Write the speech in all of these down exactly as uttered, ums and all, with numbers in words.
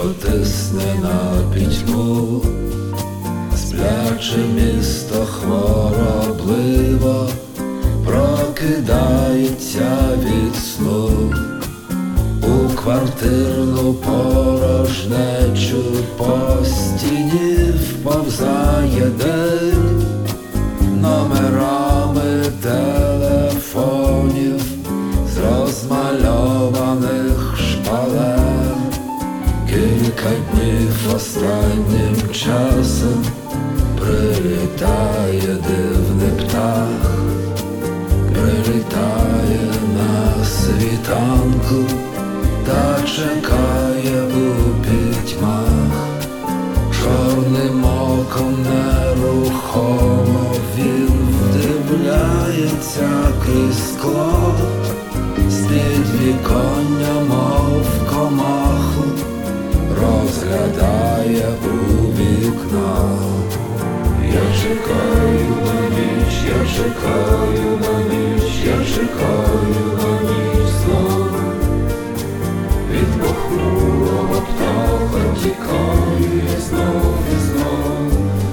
Тяжко тисне на пітьму, спляче місто хворобливо, прокидається від сну. У квартирну порожнечу по стіні вповзає день, номерами телефонів з розмальованих шпалер. Кілька днів останнім часом прилітає дивний птах, прилітає на світанку та чекає у пітьмах. Чорним оком нерухомо він вдивляється крізь скло, з-під віконня, мов комаху, розглядає у вікно. Я чекаю на ніч, я чекаю на ніч, я чекаю на ніч знов. Від похмурого птаха тікаю я знов і знов.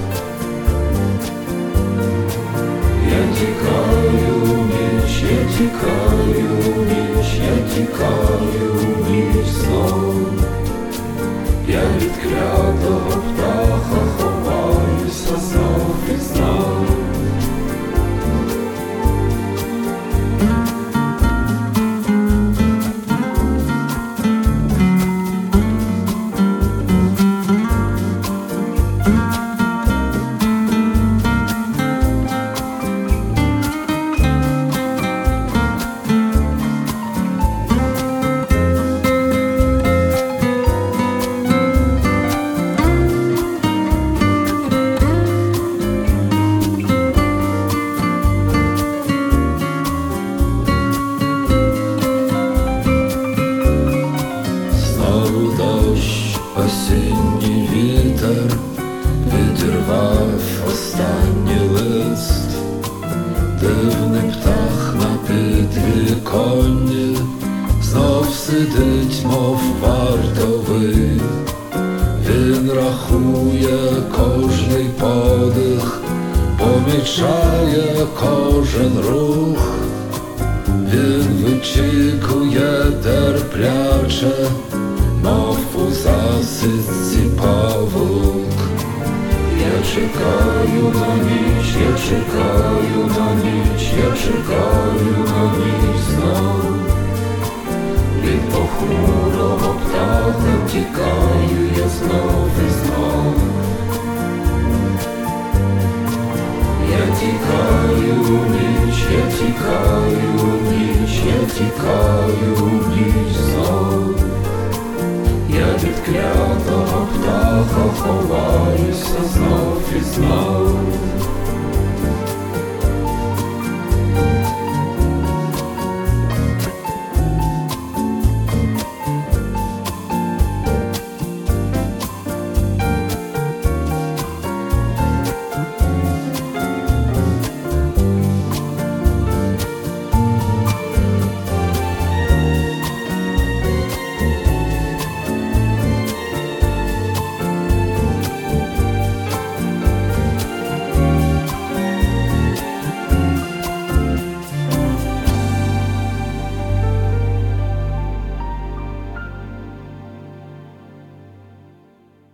Я тікаю в ніч, я тікаю в ніч, я тікаю в ніч знов. Я від клятого птаха ховаюся знов і знов. Осінній вітер відірвав останній лист. Дивний птах на підвіконні знов сидить, мов вартовий. Він рахує кожний подих, помічає кожен рух. Він вичікує терпляче, мов у засідці павук. Я чекаю на ніч, я чекаю на ніч, я чекаю на ніч знов. Від похмурого птаха тікаю я знов і знов. Я тікаю в ніч, я тікаю в ніч, я тікаю в ніч знов. Я від клятого